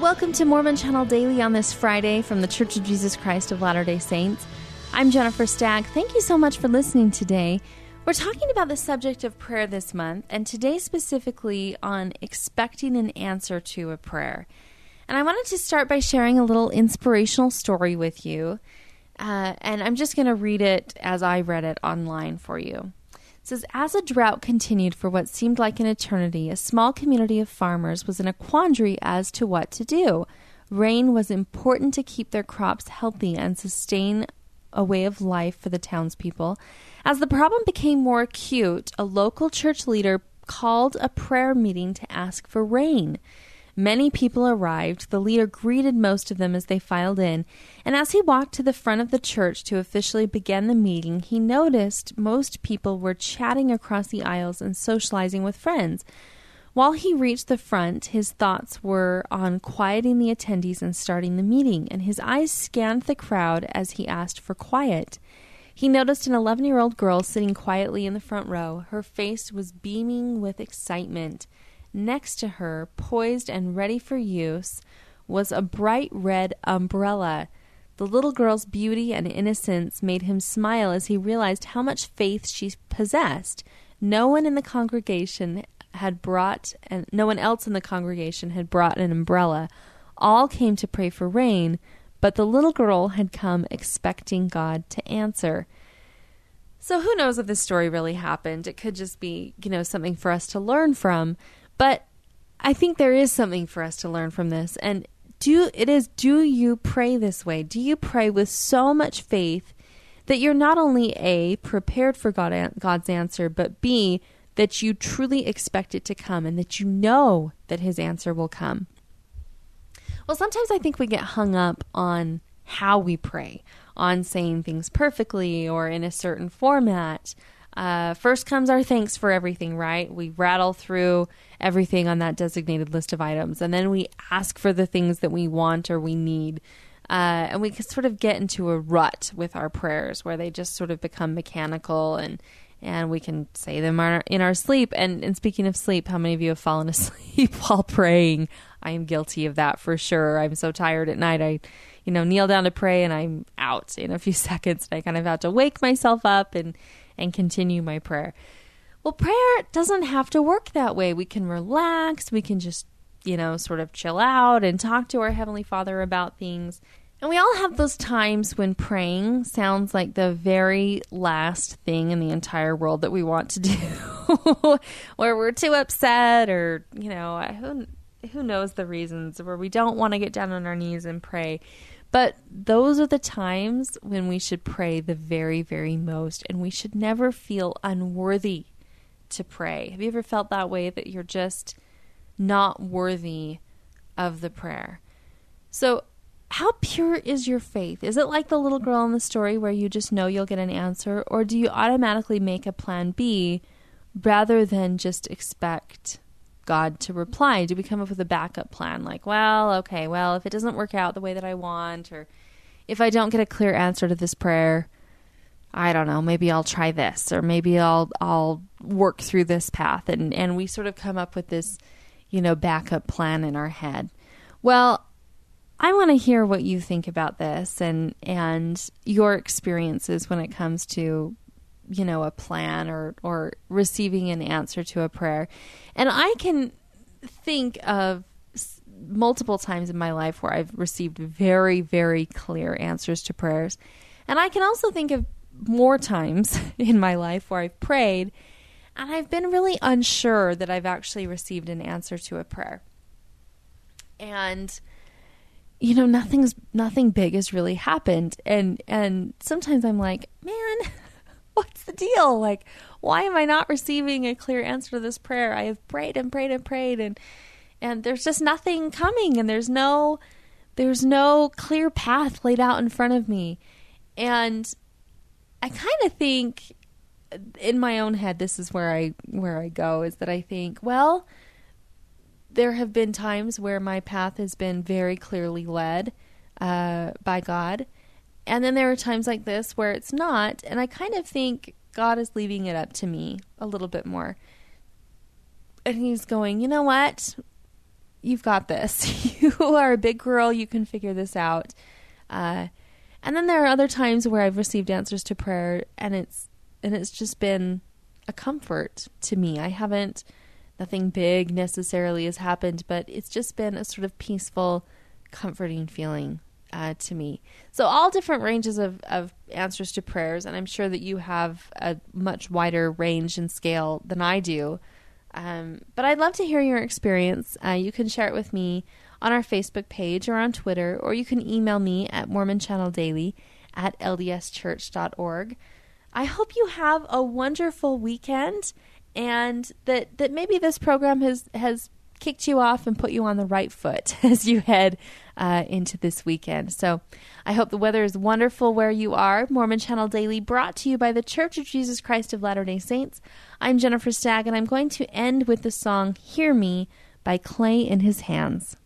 Welcome to Mormon Channel Daily on this Friday from the Church of Jesus Christ of Latter-day Saints. I'm Jennifer Stagg. Thank you so much for listening today. We're talking about the subject of prayer this month, and today specifically on expecting an answer to a prayer. And I wanted to start by sharing a little inspirational story with you, and I'm just going to read it as I read it online for you. It says, as a drought continued for what seemed like an eternity, a small community of farmers was in a quandary as to what to do. Rain was important to keep their crops healthy and sustain a way of life for the townspeople. As the problem became more acute, a local church leader called a prayer meeting to ask for rain. Many people arrived. The leader greeted most of them as they filed in, and as he walked to the front of the church to officially begin the meeting, he noticed most people were chatting across the aisles and socializing with friends. While he reached the front, his thoughts were on quieting the attendees and starting the meeting, and his eyes scanned the crowd as he asked for quiet. He noticed an 11-year-old girl sitting quietly in the front row. Her face was beaming with excitement. Next to her, poised and ready for use, was a bright red umbrella. The little girl's beauty and innocence made him smile as he realized how much faith she possessed. No one else in the congregation had brought an umbrella. All came to pray for rain, but the little girl had come expecting God to answer. So who knows if this story really happened? It could just be, something for us to learn from. But I think there is something for us to learn from this. And do you pray this way? Do you pray with so much faith that you're not only A, prepared for God's answer, but B, that you truly expect it to come and that you know that his answer will come? Well, sometimes I think we get hung up on how we pray, on saying things perfectly or in a certain format. First comes our thanks for everything, right? We rattle through everything on that designated list of items, and then we ask for the things that we want or we need. And we can sort of get into a rut with our prayers where they just sort of become mechanical, and we can say them in our sleep. And speaking of sleep, how many of you have fallen asleep while praying? I am guilty of that for sure. I'm so tired at night. I kneel down to pray and I'm out in a few seconds. And I kind of have to wake myself up and continue my prayer. Well, prayer doesn't have to work that way. We can relax. We can just, sort of chill out and talk to our Heavenly Father about things. And we all have those times when praying sounds like the very last thing in the entire world that we want to do, where we're too upset or, who knows the reasons, where we don't want to get down on our knees and pray. But those are the times when we should pray the very, very most, and we should never feel unworthy to pray. Have you ever felt that way, that you're just not worthy of the prayer? So how pure is your faith? Is it like the little girl in the story where you just know you'll get an answer, or do you automatically make a plan B rather than just expect God to reply? Do we come up with a backup plan? Like, if it doesn't work out the way that I want, or if I don't get a clear answer to this prayer, I don't know, maybe I'll try this, or maybe I'll work through this path. And we sort of come up with this, backup plan in our head. Well, I want to hear what you think about this and your experiences when it comes to a plan or receiving an answer to a prayer. And I can think of multiple times in my life where I've received very, very clear answers to prayers. And I can also think of more times in my life where I've prayed and I've been really unsure that I've actually received an answer to a prayer. And nothing big has really happened. And sometimes I'm like, man, what's the deal? Like, why am I not receiving a clear answer to this prayer? I have prayed and prayed and prayed, and there's just nothing coming, and there's no clear path laid out in front of me. And I kind of think in my own head, this is where I go, is that I think, well, there have been times where my path has been very clearly led by God. And then there are times like this where it's not. And I kind of think God is leaving it up to me a little bit more. And he's going, you know what? You've got this. You are a big girl. You can figure this out. And then there are other times where I've received answers to prayer, and it's just been a comfort to me. Nothing big necessarily has happened, but it's just been a sort of peaceful, comforting feeling to me. So all different ranges of answers to prayers, and I'm sure that you have a much wider range and scale than I do. But I'd love to hear your experience. You can share it with me on our Facebook page or on Twitter, or you can email me at mormonchanneldaily@ldschurch.org. I hope you have a wonderful weekend, and that maybe this program has kicked you off and put you on the right foot as you head into this weekend. So I hope the weather is wonderful where you are. Mormon Channel Daily, brought to you by the Church of Jesus Christ of Latter-day Saints. I'm Jennifer Stagg, and I'm going to end with the song Hear Me by Clay in His Hands.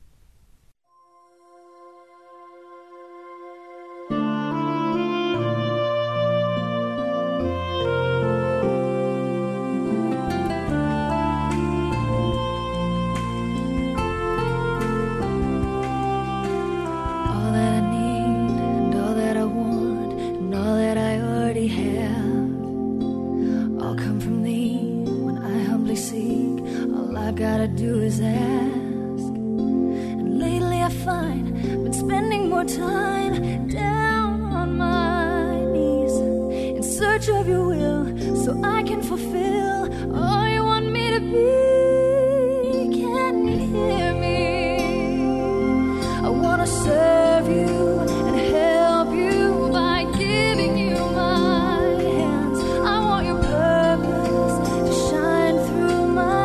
Gotta do is ask, and lately I find I've been spending more time down on my knees in search of your will, so I can fulfill all you want me to be. Can you hear me? I wanna serve you and help you by giving you my hands. I want your purpose to shine through my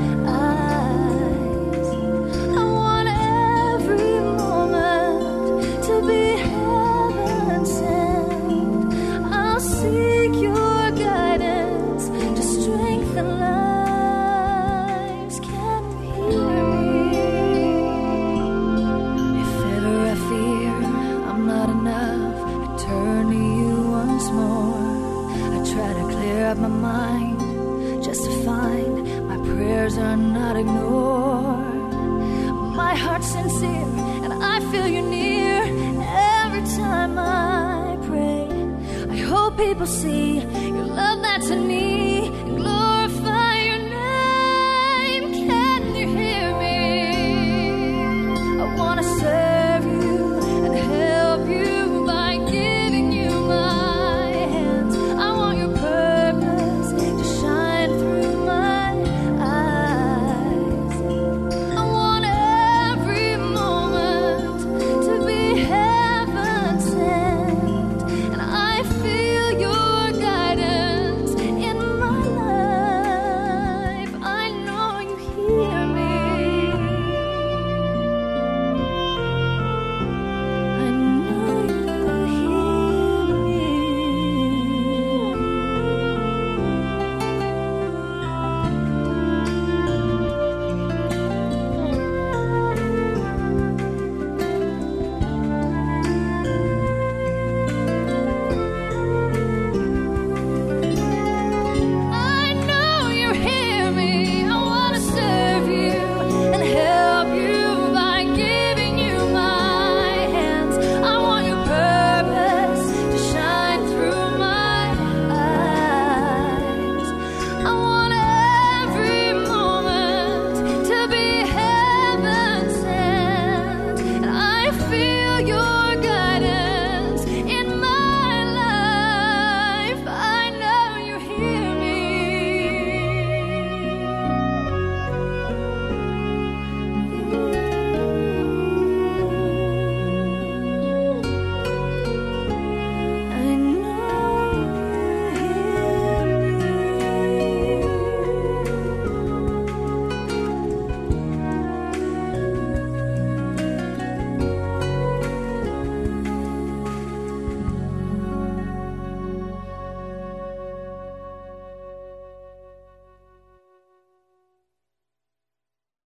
my mind just to find my prayers are not ignored. My heart's sincere and I feel you near every time I pray. I hope people see your love that's in me.